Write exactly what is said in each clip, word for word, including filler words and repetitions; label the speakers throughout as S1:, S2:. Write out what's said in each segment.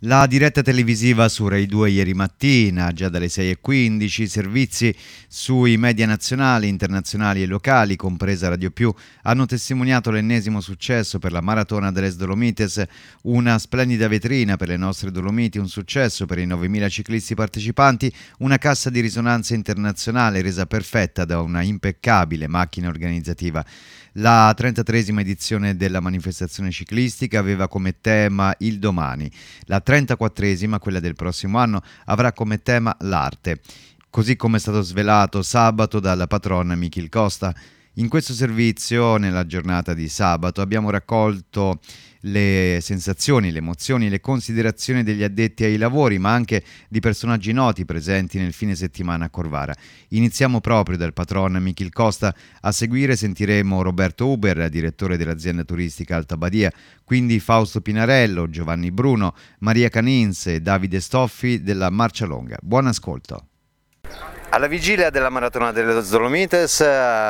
S1: La diretta televisiva su Rai due ieri mattina, già dalle sei e quindici, servizi sui media nazionali, internazionali e locali, compresa Radio Più, hanno testimoniato l'ennesimo successo per la Maratona delle Dolomites, una splendida vetrina per le nostre Dolomiti, un successo per i novemila ciclisti partecipanti, una cassa di risonanza internazionale resa perfetta da una impeccabile macchina organizzativa. La trentatreesima edizione della manifestazione ciclistica aveva come tema il domani. La trentaquattresima, quella del prossimo anno, avrà come tema l'arte, così come è stato svelato sabato dalla patrona Michil Costa. In questo servizio, nella giornata di sabato, abbiamo raccolto le sensazioni, le emozioni, le considerazioni degli addetti ai lavori, ma anche di personaggi noti presenti nel fine settimana a Corvara. Iniziamo proprio dal patron Michil Costa, a seguire sentiremo Roberto Uber, direttore dell'azienda turistica Alta Badia, quindi Fausto Pinarello, Giovanni Bruno, Maria Caninse e Davide Stoffi della Marcia Longa. Buon ascolto. Alla vigilia della Maratona delle Dolomites,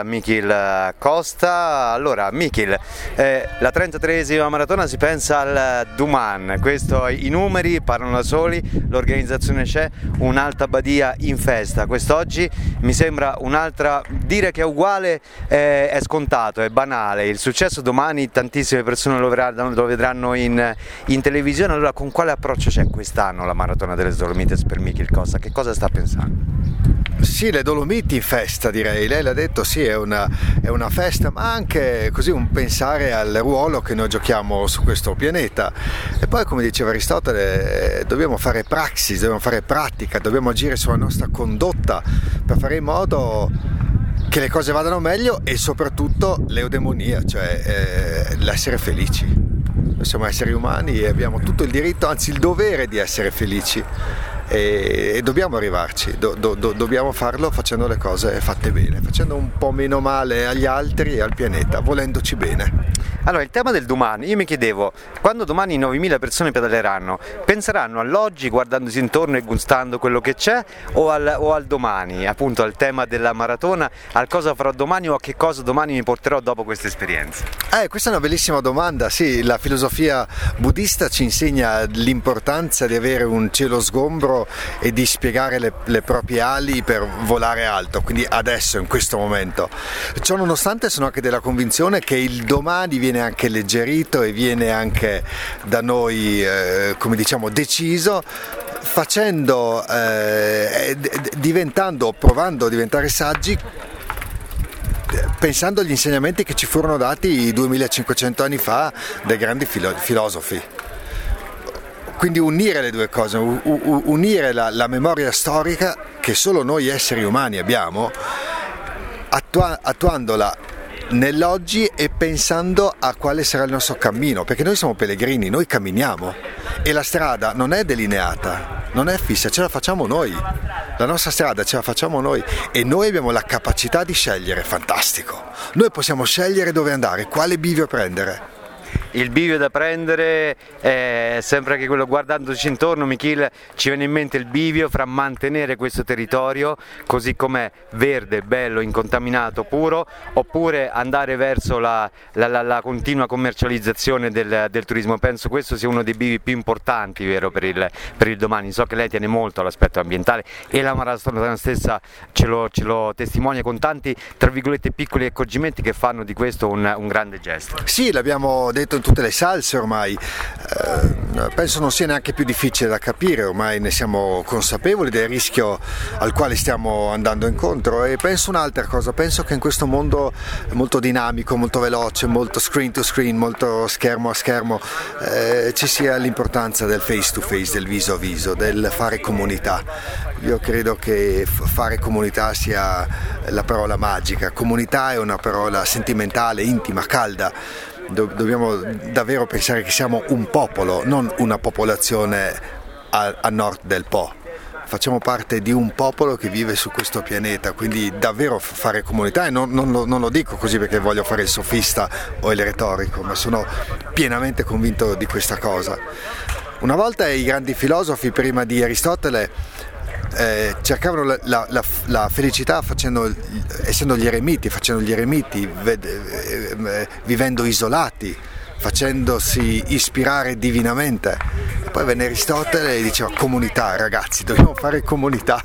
S1: Michil Costa. Allora, Michil, eh, la trentatreesima maratona si pensa al Duman, questo, i numeri parlano da soli, l'organizzazione c'è, un'Alta Badia in festa. Quest'oggi mi sembra un'altra, dire che è uguale eh, è scontato, è banale, il successo domani tantissime persone lo vedranno, lo vedranno in, in televisione. Allora, con quale approccio c'è quest'anno la Maratona delle Dolomites per Michil Costa? Che cosa sta pensando?
S2: Sì, le Dolomiti in festa, direi. Lei l'ha detto, sì, è una, è una festa, ma anche così un pensare al ruolo che noi giochiamo su questo pianeta. E poi, come diceva Aristotele, dobbiamo fare praxis, dobbiamo fare pratica, dobbiamo agire sulla nostra condotta per fare in modo che le cose vadano meglio e soprattutto l'eudemonia, cioè eh, l'essere felici. Noi siamo esseri umani e abbiamo tutto il diritto, anzi il dovere di essere felici. E dobbiamo arrivarci, do, do, do, dobbiamo farlo facendo le cose fatte bene, facendo un po' meno male agli altri e al pianeta, volendoci bene.
S1: Allora, il tema del domani, io mi chiedevo, quando domani novemila persone pedaleranno, penseranno all'oggi guardandosi intorno e gustando quello che c'è o al, o al domani, appunto al tema della maratona, al cosa farò domani o a che cosa domani mi porterò dopo questa esperienza?
S2: Eh, questa è una bellissima domanda, sì, la filosofia buddista ci insegna l'importanza di avere un cielo sgombro e di spiegare le, le proprie ali per volare alto, quindi adesso, in questo momento. Ciò nonostante sono anche della convinzione che il domani viene anche alleggerito e viene anche da noi, eh, come diciamo, deciso, facendo, eh, diventando, provando a diventare saggi, pensando agli insegnamenti che ci furono dati duemilacinquecento anni fa dai grandi filo- filosofi. Quindi unire le due cose, unire la, la memoria storica che solo noi esseri umani abbiamo, attua, attuandola nell'oggi e pensando a quale sarà il nostro cammino, perché noi siamo pellegrini, noi camminiamo e la strada non è delineata, non è fissa, ce la facciamo noi, la nostra strada ce la facciamo noi e noi abbiamo la capacità di scegliere, fantastico, noi possiamo scegliere dove andare, quale bivio prendere.
S1: Il bivio da prendere è sempre che quello, guardandoci intorno, Michil, ci viene in mente il bivio fra mantenere questo territorio così com'è, verde, bello, incontaminato, puro, oppure andare verso la, la, la, la continua commercializzazione del, del turismo. Penso questo sia uno dei bivi più importanti, vero, per il, per il domani. So che lei tiene molto all'aspetto ambientale e la maratona stessa ce lo, ce lo testimonia con tanti, tra virgolette, piccoli accorgimenti che fanno di questo un, un grande gesto.
S2: Sì, l'abbiamo detto in tutte le salse ormai, eh, penso non sia neanche più difficile da capire, ormai ne siamo consapevoli del rischio al quale stiamo andando incontro e penso un'altra cosa, penso che in questo mondo molto dinamico, molto veloce, molto screen to screen, molto schermo a schermo, eh, ci sia l'importanza del face to face, del viso a viso, del fare comunità. Io credo che fare comunità sia la parola magica, comunità è una parola sentimentale, intima, calda. Dobbiamo davvero pensare che siamo un popolo, non una popolazione a, a nord del Po. Facciamo parte di un popolo che vive su questo pianeta, quindi davvero fare comunità, e non, non, lo, non lo dico così perché voglio fare il sofista o il retorico, ma sono pienamente convinto di questa cosa. Una volta i grandi filosofi, prima di Aristotele, Eh, cercavano la, la, la, la felicità facendo, essendo gli eremiti, facendo gli eremiti, ved, eh, vivendo isolati, facendosi ispirare divinamente. E poi venne Aristotele e diceva comunità, ragazzi, dobbiamo fare comunità.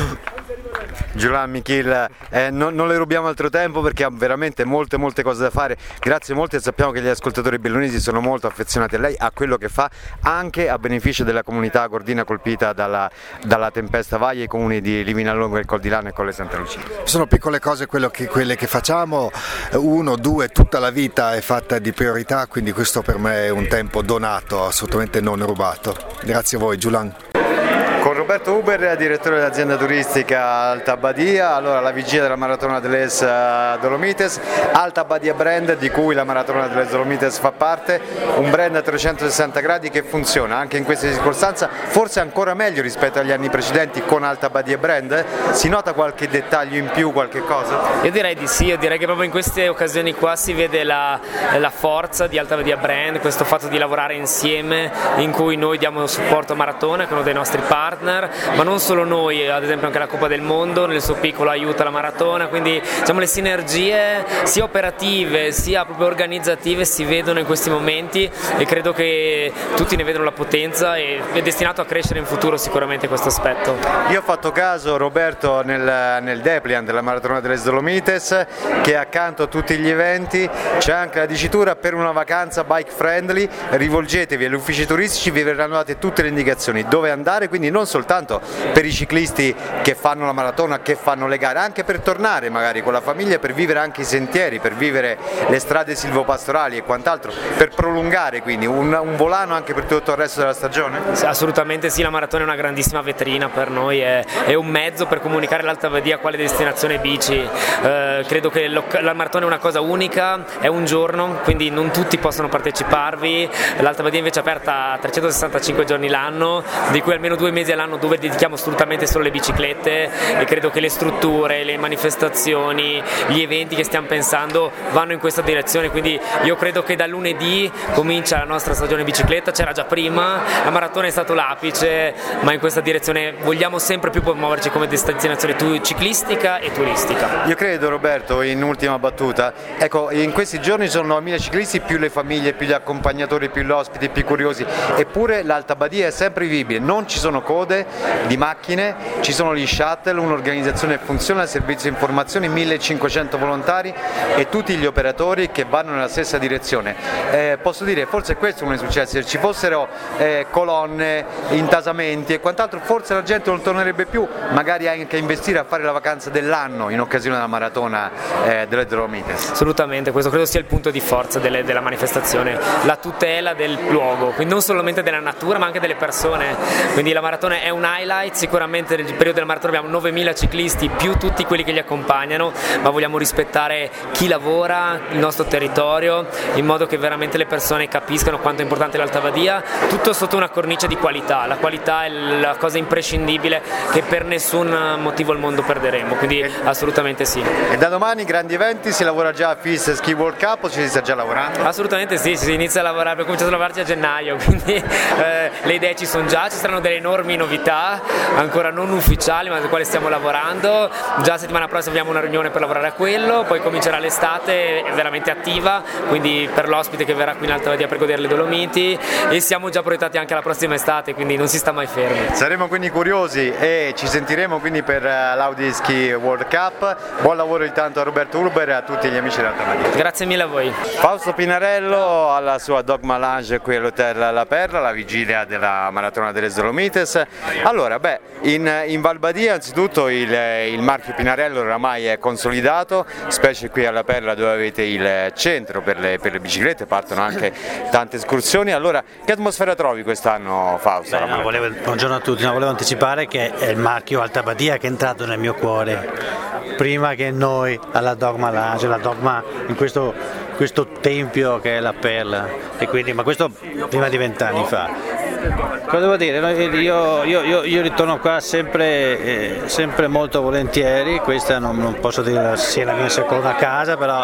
S1: Julian Michil, eh, non, non le rubiamo altro tempo perché ha veramente molte molte cose da fare. Grazie molte, e sappiamo che gli ascoltatori bellunesi sono molto affezionati a lei, a quello che fa, anche a beneficio della comunità gordina colpita dalla, dalla tempesta Valle, i comuni di Livinallongo, il Col di Lano e Colle Santa Lucia.
S2: Sono piccole cose quello che, quelle che facciamo, uno, due, tutta la vita è fatta di priorità, quindi questo per me è un tempo donato, assolutamente non rubato. Grazie a voi, Julian.
S1: Con Roberto Huber, direttore dell'azienda turistica Alta Badia. Allora, la vigilia della Maratona delles Dolomites, Alta Badia brand di cui la Maratona delles Dolomites fa parte, un brand a trecentosessanta gradi che funziona anche in questa circostanza, forse ancora meglio rispetto agli anni precedenti con Alta Badia brand. Si nota qualche dettaglio in più, qualche cosa?
S3: Io direi di sì, io direi che proprio in queste occasioni qua si vede la, la forza di Alta Badia brand, questo fatto di lavorare insieme, in cui noi diamo supporto a Maratona, che è uno dei nostri partner, ma non solo noi, ad esempio anche la Coppa del Mondo nel suo piccolo aiuta la Maratona, quindi diciamo le sinergie sia operative sia proprio organizzative si vedono in questi momenti e credo che tutti ne vedano la potenza e è destinato a crescere in futuro sicuramente questo aspetto.
S1: Io ho fatto caso, Roberto, nel, nel Depliant della Maratona delle Dolomites, che accanto a tutti gli eventi c'è anche la dicitura per una vacanza bike friendly, rivolgetevi agli uffici turistici, vi verranno date tutte le indicazioni dove andare, quindi non soltanto per i ciclisti che fanno la maratona, che fanno le gare, anche per tornare magari con la famiglia, per vivere anche i sentieri, per vivere le strade silvopastorali e quant'altro, per prolungare quindi un, un volano anche per tutto il resto della stagione?
S3: Assolutamente sì, la maratona è una grandissima vetrina per noi, è, è un mezzo per comunicare l'Alta Badia quale destinazione bici. Eh, credo che la maratona è una cosa unica, è un giorno, quindi non tutti possono parteciparvi. L'Alta Badia invece è aperta trecentosessantacinque giorni l'anno, di cui almeno due mesi all'anno dove dedichiamo assolutamente solo le biciclette, e credo che le strutture, le manifestazioni, gli eventi che stiamo pensando vanno in questa direzione, quindi io credo che da lunedì comincia la nostra stagione bicicletta, c'era già prima, la maratona è stato l'apice, ma in questa direzione vogliamo sempre più muoverci come destinazione ciclistica e turistica.
S1: Io credo, Roberto, in ultima battuta, ecco, in questi giorni sono novemila ciclisti, più le famiglie, più gli accompagnatori, più gli ospiti, più curiosi, eppure l'Alta Badia è sempre vivibile, non ci sono code di macchine, ci sono gli shuttle, un'organizzazione che funziona, il servizio di informazioni, millecinquecento volontari e tutti gli operatori che vanno nella stessa direzione. Eh, posso dire, forse questo non è successo, se ci fossero eh, colonne, intasamenti e quant'altro, forse la gente non tornerebbe più, magari anche a investire a fare la vacanza dell'anno in occasione della maratona eh, delle Dolomites.
S3: Assolutamente, questo credo sia il punto di forza delle, della manifestazione, la tutela del luogo, quindi non solamente della natura ma anche delle persone, quindi la maratona è un highlight, sicuramente nel periodo della maratona abbiamo novemila ciclisti più tutti quelli che li accompagnano, ma vogliamo rispettare chi lavora, il nostro territorio, in modo che veramente le persone capiscano quanto è importante l'Alta Badia, tutto sotto una cornice di qualità. La qualità è la cosa imprescindibile che per nessun motivo al mondo perderemo, quindi assolutamente sì.
S1: E da domani grandi eventi, si lavora già a FIS Ski World Cup o ci si sta già lavorando?
S3: Assolutamente sì, si inizia a lavorare, abbiamo cominciato a lavorarci a gennaio, quindi eh, le idee ci sono già, ci saranno delle enormi novità ancora non ufficiali ma alle quali stiamo lavorando. Già settimana prossima abbiamo una riunione per lavorare a quello, poi comincerà l'estate veramente attiva, quindi per l'ospite che verrà qui in Alta Badia per godere le Dolomiti, e siamo già proiettati anche alla prossima estate, quindi non si sta mai fermi.
S1: Saremo quindi curiosi e ci sentiremo quindi per l'Audi Ski World Cup. Buon lavoro intanto a Roberto Huber e a tutti gli amici dell'Alta Badia.
S3: Grazie mille a voi.
S1: Fausto Pinarello alla sua Dogma Lounge qui all'Hotel La Perla, la vigilia della Maratona delle Dolomites. Allora, beh, in, in Val Badia anzitutto il, il marchio Pinarello oramai è consolidato, specie qui alla Perla dove avete il centro per le, per le biciclette, partono anche tante escursioni. Allora, che atmosfera trovi quest'anno, Fausto?
S4: Beh, no, volevo, buongiorno a tutti, no, volevo anticipare che è il marchio Alta Badia che è entrato nel mio cuore prima che noi alla Dogma Lounge, la Dogma in questo, questo tempio che è la Perla, e quindi, ma questo prima di vent'anni fa. Cosa devo dire? Io, io, io, io ritorno qua sempre, eh, sempre molto volentieri, questa non, non posso dire sia la mia seconda casa, però,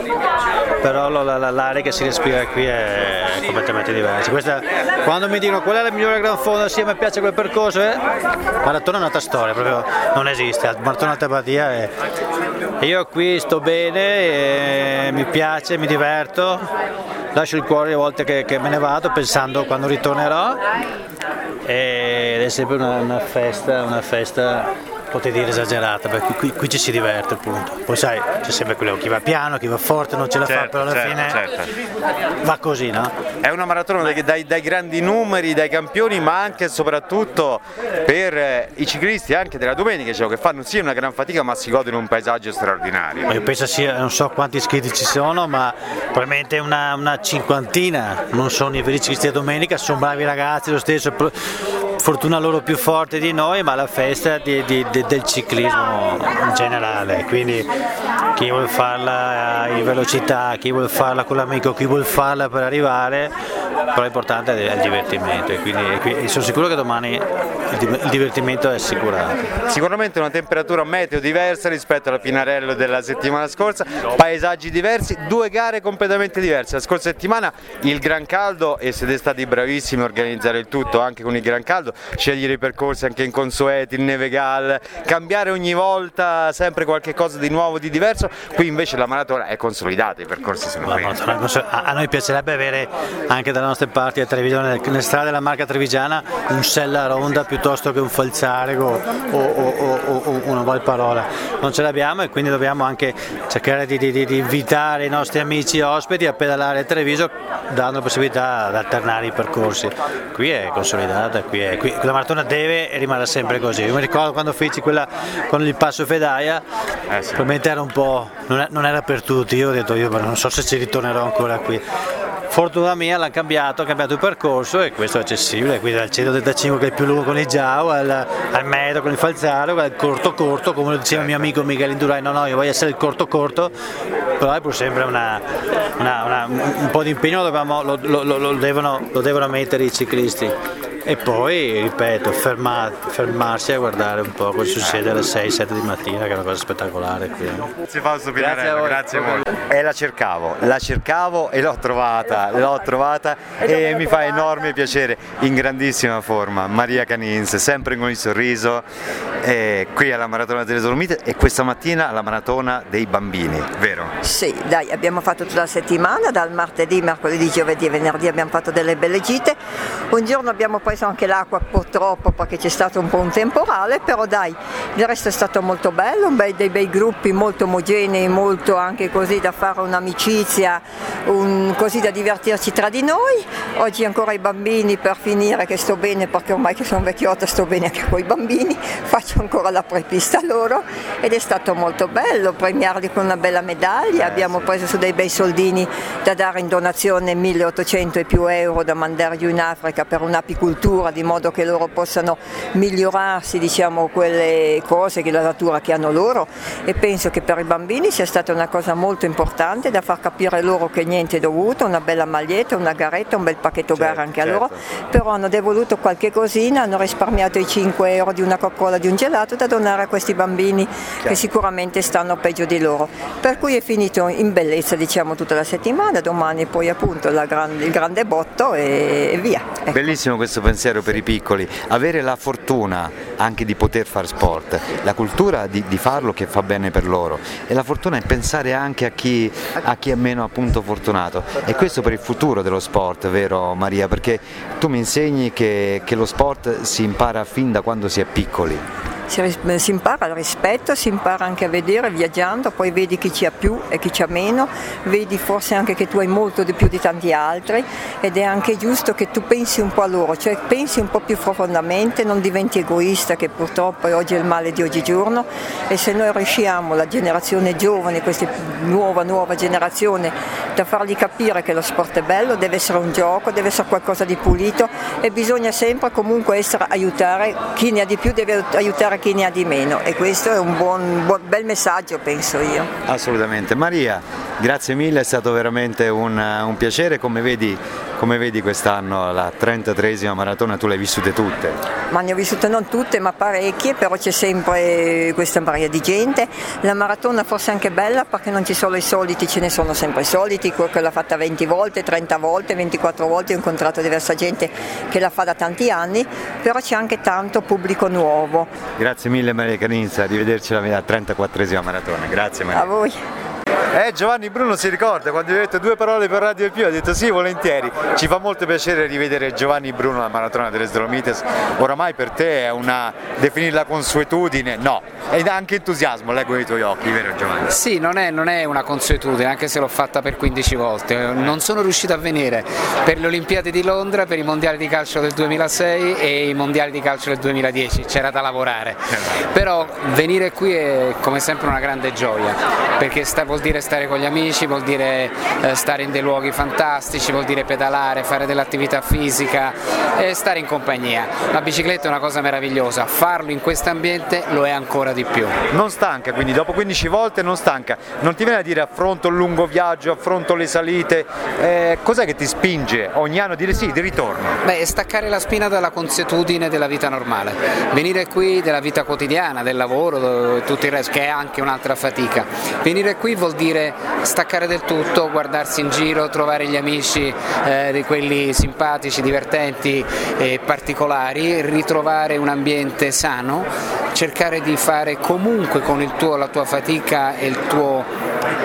S4: però l'aria che si respira qui è completamente diversa. Questa, quando mi dicono qual è la migliore Gran Fondo, sì, mi piace quel percorso, eh? Maratona è un'altra storia, proprio non esiste, Maratona Alta Badia è, e io qui sto bene, mi piace, mi diverto. lascio il cuore a volte che, che me ne vado pensando quando ritornerò, ed è sempre una, una festa, una festa potrei dire esagerata, perché qui, qui ci si diverte appunto. Poi sai, c'è sempre quello chi va piano, chi va forte, non ce la
S5: certo,
S4: fa, però alla
S5: certo,
S4: fine
S5: certo.
S4: va così, no?
S5: È una maratona dai, dai, dai grandi numeri, dai campioni, ma anche e soprattutto per eh, i ciclisti anche della domenica, cioè, che fanno sì una gran fatica ma si godono un paesaggio straordinario.
S4: Io penso sia, non so quanti iscritti ci sono, ma probabilmente una, una cinquantina, non sono i veri ciclisti di domenica, sono bravi ragazzi lo stesso, fortuna loro più forte di noi, ma la festa di, di, di, del ciclismo in generale, quindi chi vuole farla in velocità, chi vuole farla con l'amico, chi vuole farla per arrivare, però l'importante è il divertimento, e quindi e sono sicuro che domani il divertimento è assicurato.
S5: Sicuramente una temperatura meteo diversa rispetto alla Pinarello della settimana scorsa, paesaggi diversi, due gare completamente diverse. La scorsa settimana il gran caldo, e siete stati bravissimi a organizzare il tutto anche con il gran caldo, scegliere i percorsi anche inconsueti, il Nevegal, cambiare ogni volta sempre qualche cosa di nuovo, di diverso. Qui invece la maratona è consolidata, i percorsi sono qui.
S4: A noi piacerebbe avere anche dalle nostre parti a Trevigione, nelle strade della Marca Trevigiana, un Sella Ronda piuttosto che un Falzarego o, o, o, o una Valparola. Non ce l'abbiamo, e quindi dobbiamo anche cercare di, di, di invitare i nostri amici ospiti a pedalare a Treviso, dando la possibilità di alternare i percorsi. Qui è consolidata, qui è, qui, la maratona deve e rimarrà sempre così. Io mi ricordo quando feci quella con il Passo Fedaia, eh sì. Probabilmente era un po', non, non era per tutti, io ho detto io non so se ci ritornerò ancora qui. Fortuna mia l'hanno cambiato, ha cambiato il percorso, e questo è accessibile, quindi dal centotrentacinque che è il più lungo con il Giau, al, al medio con il Falzaro, al corto corto, come lo diceva il mio amico Miguel Indurain, no no io voglio essere il corto corto, però è pur sempre una, una, una, un po' di impegno lo, dobbiamo, lo, lo, lo, lo, devono, lo devono mettere i ciclisti. E poi, ripeto, fermar, fermarsi a guardare un po' cosa succede alle sei sette di mattina, che è una cosa spettacolare qui.
S5: Grazie Fausto Pinarello, grazie molto. E la cercavo, la cercavo e l'ho trovata, l'ho trovata e mi fa enorme piacere, in grandissima forma, Maria Canins, sempre con il sorriso, e qui alla Maratona delle Dolomiti, e questa mattina alla Maratona dei Bambini, vero?
S6: Sì, dai, abbiamo fatto tutta la settimana, dal martedì, mercoledì, giovedì e venerdì abbiamo fatto delle belle gite. Un giorno abbiamo preso anche l'acqua purtroppo perché c'è stato un po' un temporale, però dai, il resto è stato molto bello, bei, dei bei gruppi molto omogenei, molto anche così da fare un'amicizia, un, così da divertirci tra di noi. Oggi ancora i bambini, per finire, che sto bene perché ormai che sono vecchiotta sto bene anche con i bambini, faccio ancora la prepista loro, ed è stato molto bello premiarli con una bella medaglia. Abbiamo preso su dei bei soldini da dare in donazione, milleottocento e più euro da mandare giù in Africa per un'apicoltura, di modo che loro possano migliorarsi, diciamo, quelle cose che la natura che hanno loro, e penso che per i bambini sia stata una cosa molto importante da far capire loro che niente è dovuto, una bella maglietta, una garetta, un bel pacchetto
S5: certo,
S6: gara anche
S5: certo.
S6: a loro, però hanno devoluto qualche cosina, hanno risparmiato i cinque euro di una Coca-Cola, di un gelato da donare a questi bambini certo. Che sicuramente stanno peggio di loro, per cui è finito in bellezza, diciamo, tutta la settimana. Domani poi appunto la grande, il grande botto e via, ecco.
S5: Bellissimo questo pensiero per i piccoli, avere la fortuna anche di poter fare sport, la cultura di, di farlo che fa bene per loro, e la fortuna è pensare anche a chi, a chi è meno appunto fortunato, e questo per il futuro dello sport, vero Maria? Perché tu mi insegni che, che lo sport si impara fin da quando si è piccoli.
S6: Si, si impara al rispetto, si impara anche a vedere viaggiando, poi vedi chi ci ha più e chi ci ha meno, vedi forse anche che tu hai molto di più di tanti altri, ed è anche giusto che tu pensi un po' a loro, cioè pensi un po' più profondamente, non diventi egoista, che purtroppo oggi è il male di oggigiorno, e se noi riusciamo, la generazione giovane, questa nuova nuova generazione, da fargli capire che lo sport è bello, deve essere un gioco, deve essere qualcosa di pulito, e bisogna sempre comunque essere, aiutare chi ne ha di più, deve aiutare chi ne ha di meno, e questo è un buon, buon bel messaggio, penso io.
S5: Assolutamente. Maria, grazie mille, è stato veramente un, un piacere. Come vedi, come vedi quest'anno la trentatreesima maratona, tu le hai vissute tutte?
S6: Ma ne ho vissute non tutte, ma parecchie, però c'è sempre questa marea di gente. La maratona forse è anche bella perché non ci sono i soliti, ce ne sono sempre i soliti, quello che l'ha fatta venti volte, trenta volte, ventiquattro volte, ho incontrato diversa gente che la fa da tanti anni, però c'è anche tanto pubblico nuovo.
S5: Grazie mille Maria Canins, arrivederci alla trentaquattresima maratona. Grazie Maria.
S6: A voi.
S5: Eh, Giovanni Bruno si ricorda quando vi ho detto due parole per Radio Più, ha detto sì, volentieri. Ci fa molto piacere rivedere Giovanni Bruno alla Maratona delle Dolomites. Oramai per te è una, definirla consuetudine? No, ed anche entusiasmo, leggo nei tuoi occhi, vero Giovanni?
S7: Sì, non è, non è una consuetudine, anche se l'ho fatta per quindici volte. Non sono riuscito a venire per le Olimpiadi di Londra, per i mondiali di calcio del duemilasei e i mondiali di calcio del duemiladieci, c'era da lavorare. Però venire qui è come sempre una grande gioia, perché sta, vuol dire stare con gli amici, vuol dire eh, stare in dei luoghi fantastici, vuol dire pedalare, fare dell'attività fisica e stare in compagnia. La bicicletta è una cosa meravigliosa, farlo in questo ambiente lo è ancora di più.
S5: Non stanca, quindi dopo quindici volte non stanca, non ti viene a dire affronto il lungo viaggio, affronto le salite, eh, cos'è che ti spinge ogni anno a dire sì, di ritorno?
S7: Beh, staccare la spina dalla consuetudine della vita normale, venire qui della vita quotidiana, del lavoro e tutto il resto, che è anche un'altra fatica. Venire qui vuol dire staccare del tutto, guardarsi in giro, trovare gli amici, eh, di quelli simpatici, divertenti e particolari, ritrovare un ambiente sano, cercare di fare comunque con il tuo, la tua fatica e il tuo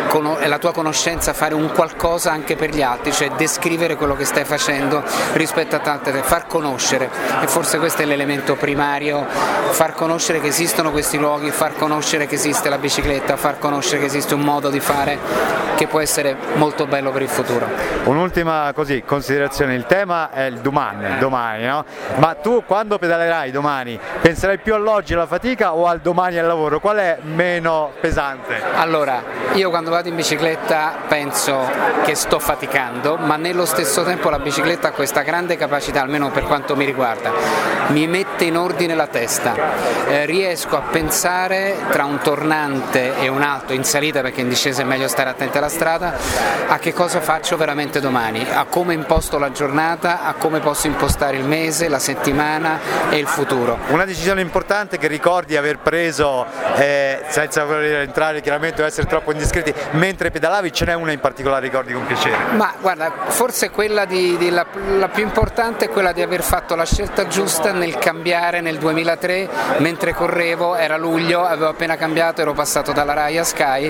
S7: e la tua conoscenza fare un qualcosa anche per gli altri, cioè descrivere quello che stai facendo rispetto a tante, far conoscere, e forse questo è l'elemento primario, far conoscere che esistono questi luoghi, far conoscere che esiste la bicicletta, far conoscere che esiste un modo di fare che può essere molto bello per il futuro.
S5: Un'ultima così considerazione, il tema è il domani, domani, no? Ma tu quando pedalerai domani penserai più all'oggi e alla fatica o al domani e al lavoro? Qual è meno pesante?
S7: Allora, io quando vado in bicicletta penso che sto faticando, ma nello stesso tempo la bicicletta ha questa grande capacità, almeno per quanto mi riguarda, mi mette in ordine la testa, eh, riesco a pensare tra un tornante e un altro, in salita perché in discesa è meglio stare attenti alla strada, a che cosa faccio veramente domani, a come imposto la giornata, a come posso impostare il mese, la settimana e il futuro.
S5: Una decisione importante che ricordi aver preso, eh, senza voler entrare chiaramente o essere troppo indiscreti, mentre pedalavi, ce n'è una in particolare ricordi con piacere?
S7: Ma guarda, forse quella di, di la, la più importante è quella di aver fatto la scelta giusta nel cambiare nel duemilatré, mentre correvo, era luglio, avevo appena cambiato, ero passato dalla Rai a Sky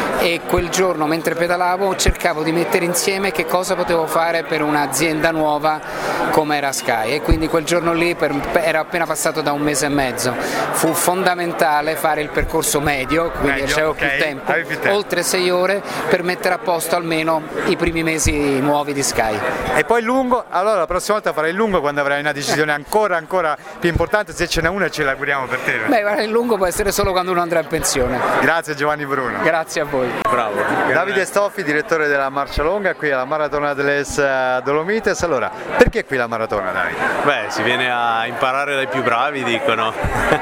S7: e quel giorno mentre pedalavo cercavo di mettere insieme che cosa potevo fare per un'azienda nuova come era Sky, e quindi quel giorno lì per, ero appena passato da un mese e mezzo, fu fondamentale fare il percorso medio, quindi
S5: medio,
S7: avevo
S5: okay.
S7: più tempo,
S5: più tempo,
S7: oltre sei ore per mettere a posto almeno i primi mesi nuovi di Sky.
S5: E poi lungo, allora la prossima volta farai il lungo quando avrai una decisione ancora ancora più importante, se ce n'è una ce l'auguriamo per te.
S7: Beh, guarda, il lungo può essere solo quando uno andrà in pensione.
S5: Grazie Giovanni Bruno.
S7: Grazie a voi.
S5: Bravo. Davide Stoffi, direttore della Marcia Longa qui alla Maratona delle Dolomites. Allora, perché qui la maratona, Davide?
S8: Beh, si viene a imparare dai più bravi, dicono.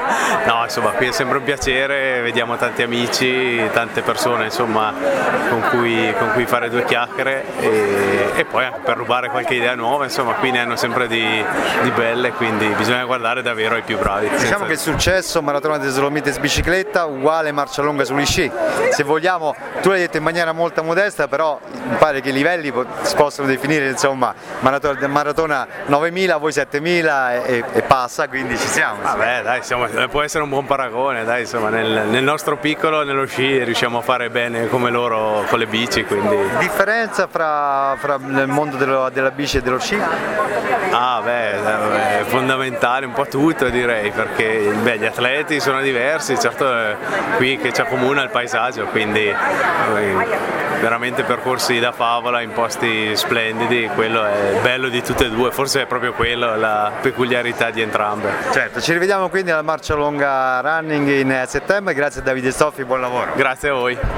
S8: No, insomma, qui è sempre un piacere, vediamo tanti amici, tante persone, insomma, con cui, con cui fare due chiacchiere e, e poi anche per rubare qualche idea nuova, insomma, qui ne hanno sempre di, di belle, quindi bisogna guardare davvero ai più bravi.
S5: Diciamo che il successo Maratona delle Dolomites bicicletta uguale Marcia Longa sugli sci. Se vogliamo, tu l'hai detto in maniera molto modesta, però mi pare che i livelli si possono definire, insomma, maratona, maratona novemila, voi settemila e, e passa, quindi ci siamo.
S8: Vabbè, dai, siamo, può essere un buon paragone, dai, insomma, nel, nel nostro piccolo, nello sci, riusciamo a fare bene come loro con le bici, quindi...
S5: Differenza fra, fra il mondo dello, della bici e dello sci?
S8: Ah, beh, è fondamentale un po' tutto, direi, perché beh, gli atleti sono diversi, certo è qui che ci accomuna il paesaggio, quindi eh, veramente percorsi da favola in posti splendidi, quello è bello di tutte e due, forse è proprio quello la peculiarità di entrambe.
S5: Certo, ci rivediamo quindi alla Marcia Longa Running in settembre, grazie a Davide Stoffi, buon lavoro.
S8: Grazie a voi.